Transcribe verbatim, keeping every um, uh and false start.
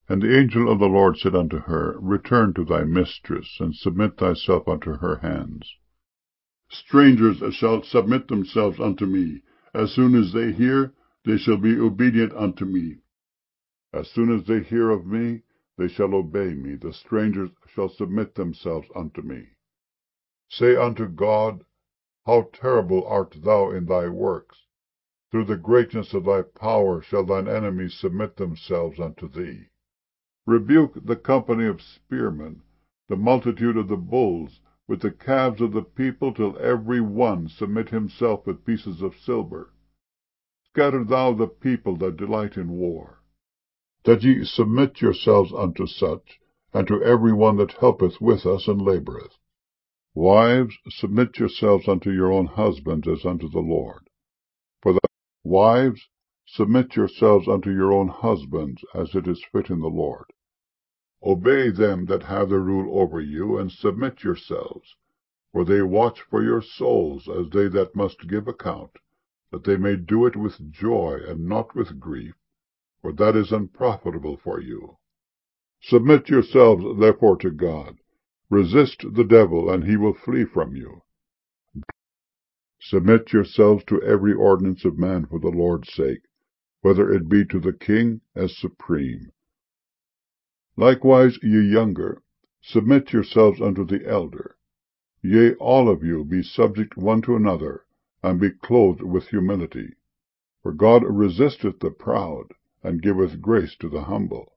And the angel of the Lord said unto her, Return to thy mistress, and submit thyself unto her hands. Strangers shall submit themselves unto me. As soon as they hear, they shall be obedient unto me. As soon as they hear of me, they shall obey me. The strangers shall submit themselves unto me. Say unto God, How terrible art thou in thy works! Through the greatness of thy power shall thine enemies submit themselves unto thee. Rebuke the company of spearmen, the multitude of the bulls, with the calves of the people, till every one submit himself with pieces of silver. Scatter thou the people that delight in war, that ye submit yourselves unto such, and to every one that helpeth with us and laboureth. Wives, submit yourselves unto your own husbands as unto the Lord. For the wives, submit yourselves unto your own husbands, as it is fit in the Lord. Obey them that have the rule over you, and submit yourselves, for they watch for your souls, as they that must give account, that they may do it with joy, and not with grief, for that is unprofitable for you. Submit yourselves therefore to God. Resist the devil, and he will flee from you. Submit yourselves to every ordinance of man for the Lord's sake, whether it be to the king as supreme. Likewise, ye younger, submit yourselves unto the elder. Yea, all of you, be subject one to another, and be clothed with humility. For God resisteth the proud, and giveth grace to the humble.